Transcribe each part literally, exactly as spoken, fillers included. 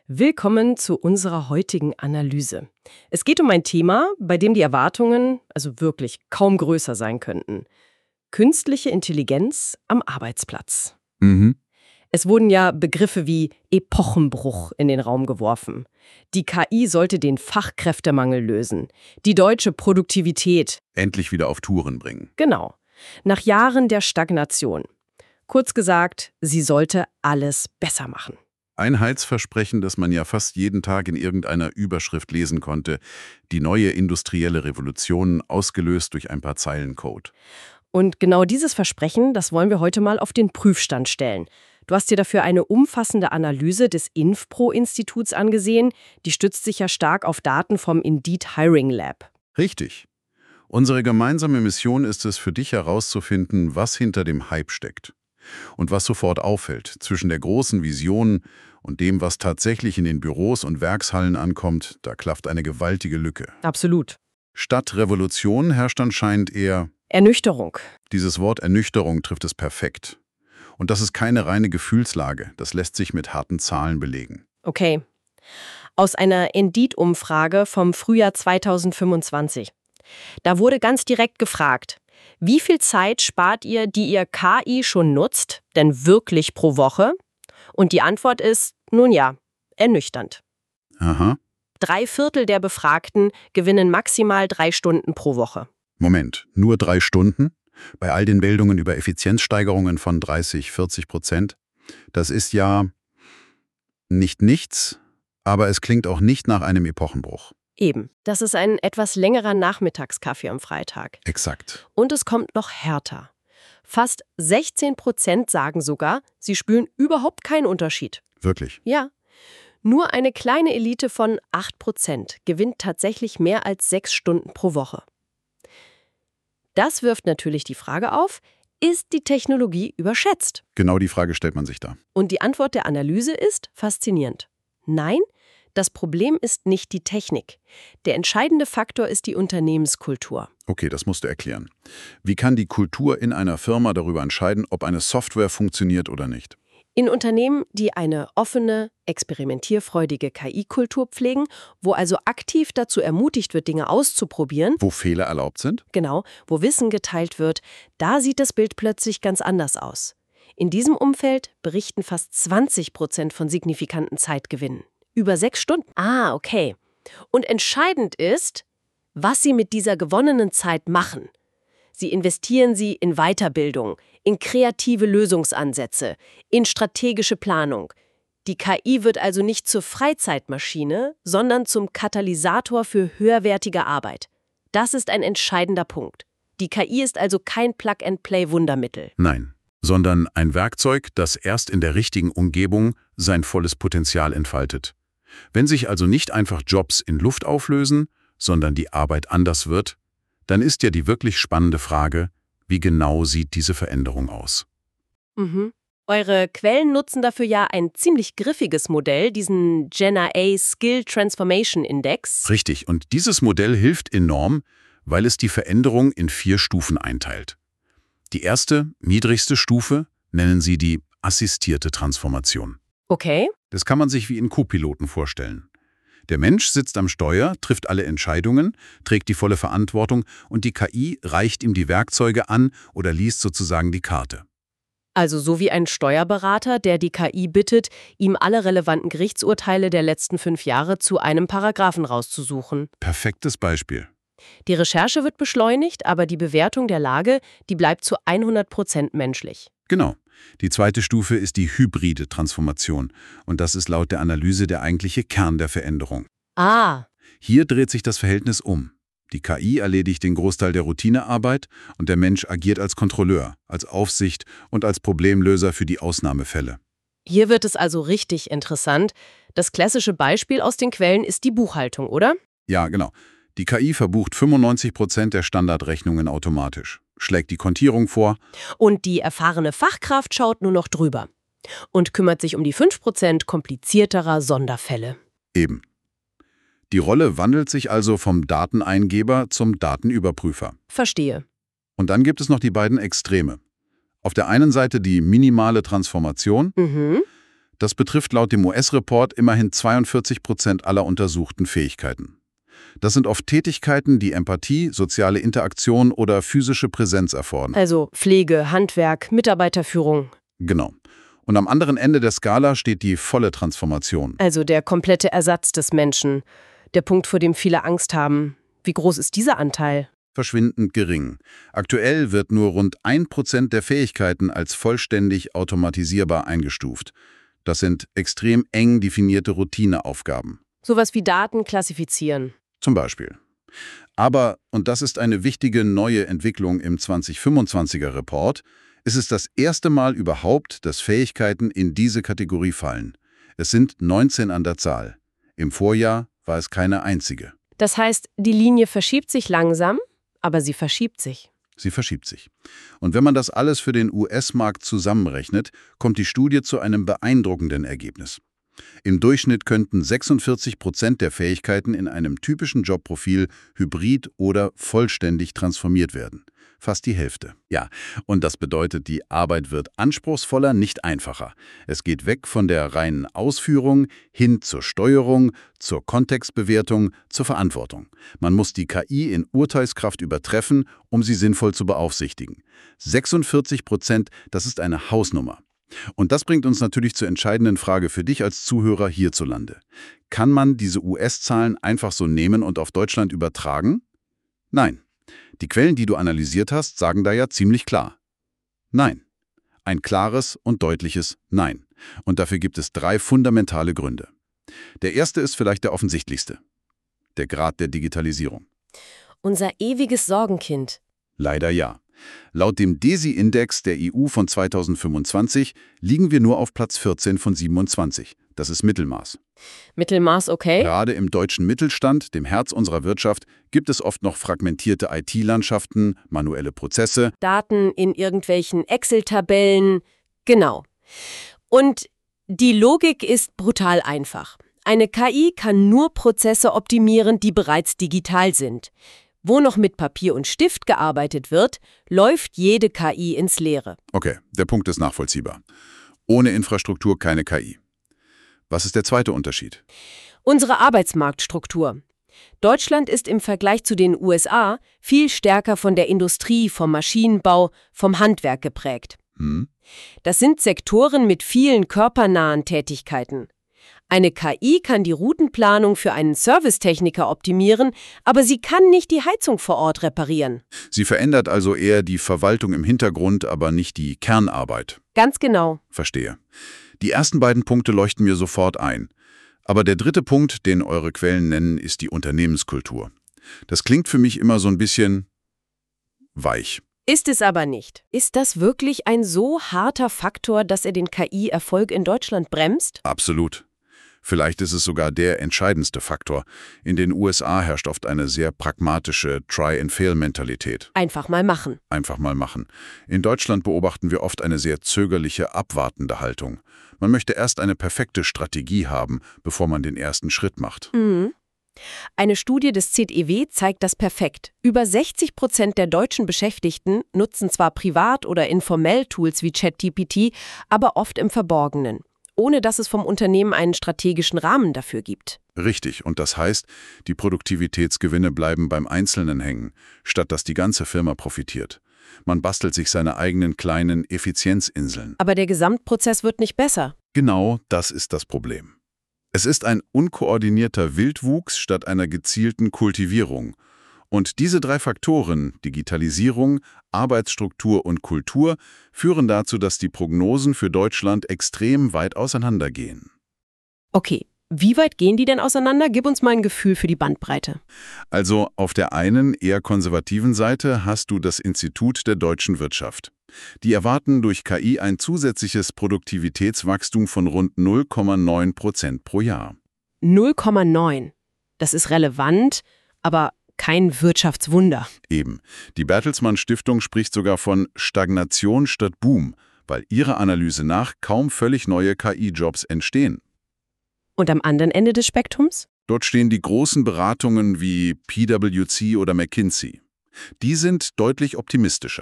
Willkommen zu unserer heutigen Analyse. Es geht um ein Thema, bei dem die Erwartungen also wirklich kaum größer sein könnten. Künstliche Intelligenz am Arbeitsplatz. Mhm. Es wurden ja Begriffe wie Epochenbruch in den Raum geworfen. Die K I sollte den Fachkräftemangel lösen. Die deutsche Produktivität. Endlich wieder auf Touren bringen. Genau. Nach Jahren der Stagnation. Kurz gesagt, sie sollte alles besser machen. Ein Heilsversprechen, das man ja fast jeden Tag in irgendeiner Überschrift lesen konnte. Die neue industrielle Revolution, ausgelöst durch ein paar Zeilen Code. Und genau dieses Versprechen, das wollen wir heute mal auf den Prüfstand stellen. Du hast dir dafür eine umfassende Analyse des InfPro-Instituts angesehen. Die stützt sich ja stark auf Daten vom Indeed Hiring Lab. Richtig. Unsere gemeinsame Mission ist es, für dich herauszufinden, was hinter dem Hype steckt. Und was sofort auffällt, zwischen der großen Vision und dem, was tatsächlich in den Büros und Werkshallen ankommt, da klafft eine gewaltige Lücke. Absolut. Statt Revolution herrscht anscheinend eher... Ernüchterung. Dieses Wort Ernüchterung trifft es perfekt. Und das ist keine reine Gefühlslage, das lässt sich mit harten Zahlen belegen. Okay. Aus einer Indeed-Umfrage vom Frühjahr zweitausendfünfundzwanzig. Da wurde ganz direkt gefragt, wie viel Zeit spart ihr, die ihr K I schon nutzt, denn wirklich pro Woche? Und die Antwort ist, nun ja, ernüchternd. Aha. Drei Viertel der Befragten gewinnen maximal drei Stunden pro Woche. Moment, nur drei Stunden? Bei all den Meldungen über Effizienzsteigerungen von dreißig, vierzig Prozent? Das ist ja nicht nichts, aber es klingt auch nicht nach einem Epochenbruch. Eben, das ist ein etwas längerer Nachmittagskaffee am Freitag. Exakt. Und es kommt noch härter. Fast sechzehn Prozent sagen sogar, sie spüren überhaupt keinen Unterschied. Wirklich? Ja. Nur eine kleine Elite von acht Prozent gewinnt tatsächlich mehr als sechs Stunden pro Woche. Das wirft natürlich die Frage auf, ist die Technologie überschätzt? Genau die Frage stellt man sich da. Und die Antwort der Analyse ist faszinierend. Nein, das Problem ist nicht die Technik. Der entscheidende Faktor ist die Unternehmenskultur. Okay, das musst du erklären. Wie kann die Kultur in einer Firma darüber entscheiden, ob eine Software funktioniert oder nicht? In Unternehmen, die eine offene, experimentierfreudige K I-Kultur pflegen, wo also aktiv dazu ermutigt wird, Dinge auszuprobieren, Wo Fehler erlaubt sind? genau, wo Wissen geteilt wird, da sieht das Bild plötzlich ganz anders aus. In diesem Umfeld berichten fast zwanzig Prozent von signifikanten Zeitgewinnen. Über sechs Stunden. Ah, okay. Und entscheidend ist, was sie mit dieser gewonnenen Zeit machen. Sie investieren sie in Weiterbildung, in kreative Lösungsansätze, in strategische Planung. Die K I wird also nicht zur Freizeitmaschine, sondern zum Katalysator für höherwertige Arbeit. Das ist ein entscheidender Punkt. Die K I ist also kein Plug-and-Play-Wundermittel. Nein, sondern ein Werkzeug, das erst in der richtigen Umgebung sein volles Potenzial entfaltet. Wenn sich also nicht einfach Jobs in Luft auflösen, sondern die Arbeit anders wird, dann ist ja die wirklich spannende Frage, wie genau sieht diese Veränderung aus? Mhm. Eure Quellen nutzen dafür ja ein ziemlich griffiges Modell, diesen GenAI Skill Transformation Index. Richtig, und dieses Modell hilft enorm, weil es die Veränderung in vier Stufen einteilt. Die erste, niedrigste Stufe nennen sie die assistierte Transformation. Okay. Das kann man sich wie in Co-Piloten vorstellen. Der Mensch sitzt am Steuer, trifft alle Entscheidungen, trägt die volle Verantwortung und die K I reicht ihm die Werkzeuge an oder liest sozusagen die Karte. Also so wie ein Steuerberater, der die K I bittet, ihm alle relevanten Gerichtsurteile der letzten fünf Jahre zu einem Paragraphen rauszusuchen. Perfektes Beispiel. Die Recherche wird beschleunigt, aber die Bewertung der Lage, die bleibt zu hundert Prozent menschlich. Genau. Die zweite Stufe ist die hybride Transformation und das ist laut der Analyse der eigentliche Kern der Veränderung. Ah, Hier dreht sich das Verhältnis um. Die K I erledigt den Großteil der Routinearbeit und der Mensch agiert als Kontrolleur, als Aufsicht und als Problemlöser für die Ausnahmefälle. hier wird es also richtig interessant. Das klassische Beispiel aus den Quellen ist die Buchhaltung, oder? Ja, genau. Die K I verbucht fünfundneunzig Prozent der Standardrechnungen automatisch, schlägt die Kontierung vor. Und die erfahrene Fachkraft schaut nur noch drüber und kümmert sich um die fünf Prozent komplizierterer Sonderfälle. Eben. Die Rolle wandelt sich also vom Dateneingeber zum Datenüberprüfer. Verstehe. Und dann gibt es noch die beiden Extreme. Auf der einen Seite die minimale Transformation. Mhm. Das betrifft laut dem U S-Report immerhin zweiundvierzig Prozent aller untersuchten Fähigkeiten. Das sind oft Tätigkeiten, die Empathie, soziale Interaktion oder physische Präsenz erfordern. Also Pflege, Handwerk, Mitarbeiterführung. Genau. Und am anderen Ende der Skala steht die volle Transformation. Also der komplette Ersatz des Menschen. Der Punkt, vor dem viele Angst haben. Wie groß ist dieser Anteil? Verschwindend gering. Aktuell wird nur rund ein Prozent der Fähigkeiten als vollständig automatisierbar eingestuft. Das sind extrem eng definierte Routineaufgaben. Sowas wie Daten klassifizieren. Zum Beispiel. Aber, und das ist eine wichtige neue Entwicklung im zweitausendfünfundzwanziger Report, ist es das erste Mal überhaupt, dass Fähigkeiten in diese Kategorie fallen. Es sind neunzehn an der Zahl. Im Vorjahr war es keine einzige. Das heißt, die Linie verschiebt sich langsam, aber sie verschiebt sich. Sie verschiebt sich. Und wenn man das alles für den U S-Markt zusammenrechnet, kommt die Studie zu einem beeindruckenden Ergebnis. Im Durchschnitt könnten sechsundvierzig Prozent der Fähigkeiten in einem typischen Jobprofil hybrid oder vollständig transformiert werden. Fast die Hälfte. Ja, und das bedeutet, die Arbeit wird anspruchsvoller, nicht einfacher. Es geht weg von der reinen Ausführung hin zur Steuerung, zur Kontextbewertung, zur Verantwortung. Man muss die K I in Urteilskraft übertreffen, um sie sinnvoll zu beaufsichtigen. sechsundvierzig Prozent, das ist eine Hausnummer. Und das bringt uns natürlich zur entscheidenden Frage für dich als Zuhörer hierzulande. Kann man diese U S-Zahlen einfach so nehmen und auf Deutschland übertragen? Nein. Die Quellen, die du analysiert hast, sagen da ja ziemlich klar. Nein. Ein klares und deutliches Nein. Und dafür gibt es drei fundamentale Gründe. Der erste ist vielleicht der offensichtlichste. Der Grad der Digitalisierung. Unser ewiges Sorgenkind. Leider ja. Laut dem DESI-Index der E U von zweitausendfünfundzwanzig liegen wir nur auf Platz vierzehn von siebenundzwanzig. Das ist Mittelmaß. Mittelmaß okay? Gerade im deutschen Mittelstand, dem Herz unserer Wirtschaft, gibt es oft noch fragmentierte I T-Landschaften, manuelle Prozesse. Daten in irgendwelchen Excel-Tabellen. Genau. Und die Logik ist brutal einfach. Eine K I kann nur Prozesse optimieren, die bereits digital sind. Wo noch mit Papier und Stift gearbeitet wird, läuft jede K I ins Leere. Okay, der Punkt ist nachvollziehbar. Ohne Infrastruktur keine K I. Was ist der zweite Unterschied? Unsere Arbeitsmarktstruktur. Deutschland ist im Vergleich zu den U S A viel stärker von der Industrie, vom Maschinenbau, vom Handwerk geprägt. Hm? Das sind Sektoren mit vielen körpernahen Tätigkeiten. Eine K I kann die Routenplanung für einen Servicetechniker optimieren, aber sie kann nicht die Heizung vor Ort reparieren. Sie verändert also eher die Verwaltung im Hintergrund, aber nicht die Kernarbeit. Ganz genau. Verstehe. Die ersten beiden Punkte leuchten mir sofort ein. Aber der dritte Punkt, den eure Quellen nennen, ist die Unternehmenskultur. Das klingt für mich immer so ein bisschen weich. Ist es aber nicht. Ist das wirklich ein so harter Faktor, dass er den K I-Erfolg in Deutschland bremst? Absolut. Vielleicht ist es sogar der entscheidendste Faktor. In den U S A herrscht oft eine sehr pragmatische Try-and-Fail-Mentalität. Einfach mal machen. Einfach mal machen. In Deutschland beobachten wir oft eine sehr zögerliche, abwartende Haltung. Man möchte erst eine perfekte Strategie haben, bevor man den ersten Schritt macht. Mhm. Eine Studie des Z E W zeigt das perfekt. Über sechzig Prozent der deutschen Beschäftigten nutzen zwar privat oder informell Tools wie ChatGPT, aber oft im Verborgenen, ohne dass es vom Unternehmen einen strategischen Rahmen dafür gibt. Richtig, und das heißt, die Produktivitätsgewinne bleiben beim Einzelnen hängen, statt dass die ganze Firma profitiert. Man bastelt sich seine eigenen kleinen Effizienzinseln. Aber der Gesamtprozess wird nicht besser. Genau das ist das Problem. Es ist ein unkoordinierter Wildwuchs statt einer gezielten Kultivierung. Und diese drei Faktoren, Digitalisierung, Arbeitsstruktur und Kultur, führen dazu, dass die Prognosen für Deutschland extrem weit auseinandergehen. Okay, wie weit gehen die denn auseinander? Gib uns mal ein Gefühl für die Bandbreite. Also auf der einen, eher konservativen Seite hast du das Institut der deutschen Wirtschaft. Die erwarten durch K I ein zusätzliches Produktivitätswachstum von rund null Komma neun Prozent pro Jahr. null Komma neun. Das ist relevant, aber kein Wirtschaftswunder. Eben. Die Bertelsmann Stiftung spricht sogar von Stagnation statt Boom, weil ihrer Analyse nach kaum völlig neue K I-Jobs entstehen. Und am anderen Ende des Spektrums? Dort stehen die großen Beratungen wie P W C oder McKinsey. Die sind deutlich optimistischer.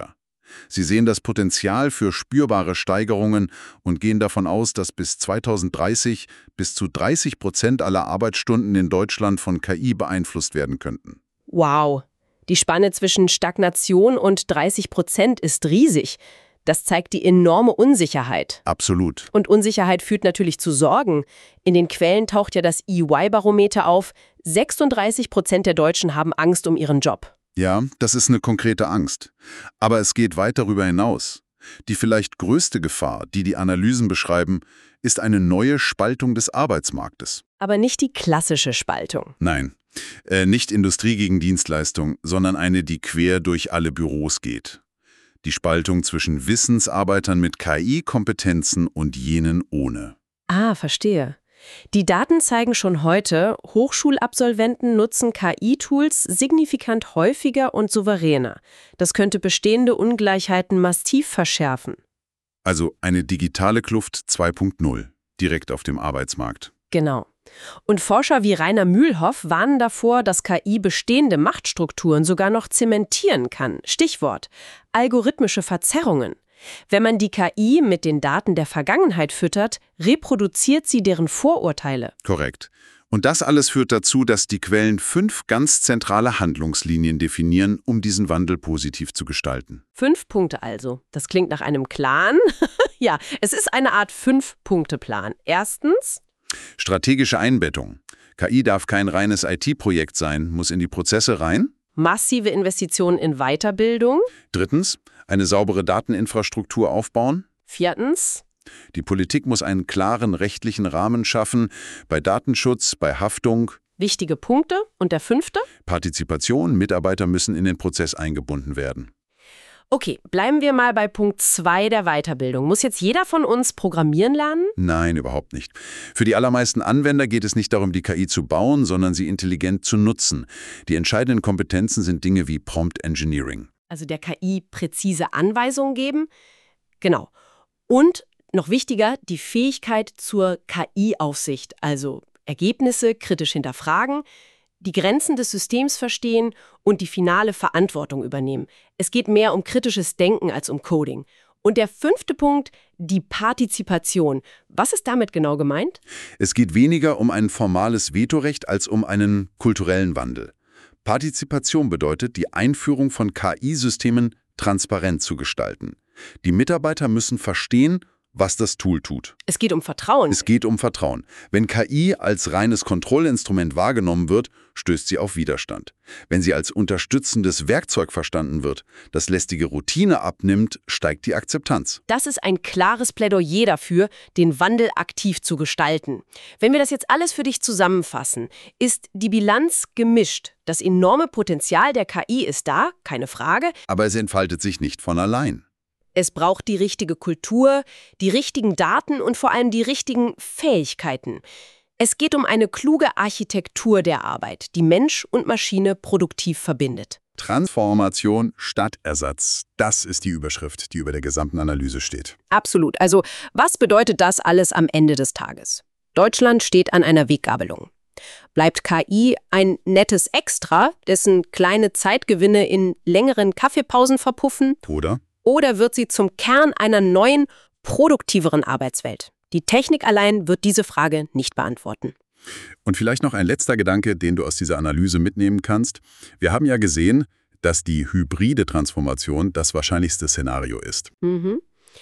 Sie sehen das Potenzial für spürbare Steigerungen und gehen davon aus, dass bis zweitausenddreißig bis zu dreißig Prozent aller Arbeitsstunden in Deutschland von K I beeinflusst werden könnten. Wow, die Spanne zwischen Stagnation und dreißig Prozent ist riesig. Das zeigt die enorme Unsicherheit. Absolut. Und Unsicherheit führt natürlich zu Sorgen. In den Quellen taucht ja das E Y-Barometer auf. sechsunddreißig Prozent der Deutschen haben Angst um ihren Job. Ja, das ist eine konkrete Angst. Aber es geht weit darüber hinaus. Die vielleicht größte Gefahr, die die Analysen beschreiben, ist eine neue Spaltung des Arbeitsmarktes. Aber nicht die klassische Spaltung. Nein, äh, nicht Industrie gegen Dienstleistung, sondern eine, die quer durch alle Büros geht. Die Spaltung zwischen Wissensarbeitern mit K I-Kompetenzen und jenen ohne. Ah, verstehe. Die Daten zeigen schon heute, Hochschulabsolventen nutzen K I-Tools signifikant häufiger und souveräner. Das könnte bestehende Ungleichheiten massiv verschärfen. Also eine digitale Kluft zwei Punkt null, direkt auf dem Arbeitsmarkt. Genau. Und Forscher wie Rainer Mühlhoff warnen davor, dass K I bestehende Machtstrukturen sogar noch zementieren kann. Stichwort: algorithmische Verzerrungen. Wenn man die K I mit den Daten der Vergangenheit füttert, reproduziert sie deren Vorurteile. Korrekt. Und das alles führt dazu, dass die Quellen fünf ganz zentrale Handlungslinien definieren, um diesen Wandel positiv zu gestalten. Fünf Punkte also. Das klingt nach einem Plan. Ja, es ist eine Art Fünf-Punkte-Plan. Erstens: strategische Einbettung. K I darf kein reines I T-Projekt sein, muss in die Prozesse rein. Massive Investitionen in Weiterbildung. Drittens, eine saubere Dateninfrastruktur aufbauen. Viertens: die Politik muss einen klaren rechtlichen Rahmen schaffen, bei Datenschutz, bei Haftung. Wichtige Punkte. Und der fünfte? Partizipation, Mitarbeiter müssen in den Prozess eingebunden werden. Okay, bleiben wir mal bei Punkt zwei der Weiterbildung. Muss jetzt jeder von uns programmieren lernen? Nein, überhaupt nicht. Für die allermeisten Anwender geht es nicht darum, die K I zu bauen, sondern sie intelligent zu nutzen. Die entscheidenden Kompetenzen sind Dinge wie Prompt Engineering. Also der K I präzise Anweisungen geben. Genau. Und noch wichtiger, die Fähigkeit zur K I-Aufsicht, also Ergebnisse kritisch hinterfragen, die Grenzen des Systems verstehen und die finale Verantwortung übernehmen. Es geht mehr um kritisches Denken als um Coding. Und der fünfte Punkt, die Partizipation. Was ist damit genau gemeint? Es geht weniger um ein formales Vetorecht als um einen kulturellen Wandel. Partizipation bedeutet, die Einführung von K I-Systemen transparent zu gestalten. Die Mitarbeiter müssen verstehen, was das Tool tut. Es geht um Vertrauen. Es geht um Vertrauen. Wenn K I als reines Kontrollinstrument wahrgenommen wird, stößt sie auf Widerstand. Wenn sie als unterstützendes Werkzeug verstanden wird, das lästige Routine abnimmt, steigt die Akzeptanz. Das ist ein klares Plädoyer dafür, den Wandel aktiv zu gestalten. Wenn wir das jetzt alles für dich zusammenfassen, ist die Bilanz gemischt. Das enorme Potenzial der K I ist da, keine Frage. Aber es entfaltet sich nicht von allein. Es braucht die richtige Kultur, die richtigen Daten und vor allem die richtigen Fähigkeiten. Es geht um eine kluge Architektur der Arbeit, die Mensch und Maschine produktiv verbindet. Transformation statt Ersatz. Das ist die Überschrift, die über der gesamten Analyse steht. Absolut. Also, was bedeutet das alles am Ende des Tages? Deutschland steht an einer Weggabelung. Bleibt K I ein nettes Extra, dessen kleine Zeitgewinne in längeren Kaffeepausen verpuffen? Oder? Oder wird sie zum Kern einer neuen, produktiveren Arbeitswelt? Die Technik allein wird diese Frage nicht beantworten. Und vielleicht noch ein letzter Gedanke, den du aus dieser Analyse mitnehmen kannst. Wir haben ja gesehen, dass die hybride Transformation das wahrscheinlichste Szenario ist. Mhm.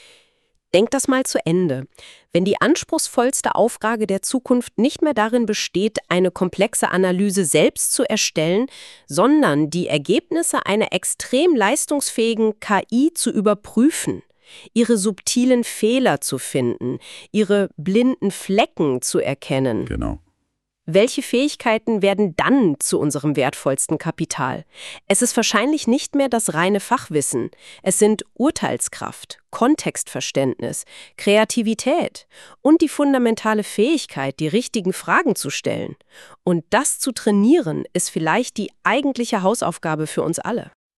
Denk das mal zu Ende. Wenn die anspruchsvollste Aufgabe der Zukunft nicht mehr darin besteht, eine komplexe Analyse selbst zu erstellen, sondern die Ergebnisse einer extrem leistungsfähigen K I zu überprüfen, ihre subtilen Fehler zu finden, ihre blinden Flecken zu erkennen. Genau. Welche Fähigkeiten werden dann zu unserem wertvollsten Kapital? Es ist wahrscheinlich nicht mehr das reine Fachwissen. Es sind Urteilskraft, Kontextverständnis, Kreativität und die fundamentale Fähigkeit, die richtigen Fragen zu stellen. Und das zu trainieren, ist vielleicht die eigentliche Hausaufgabe für uns alle.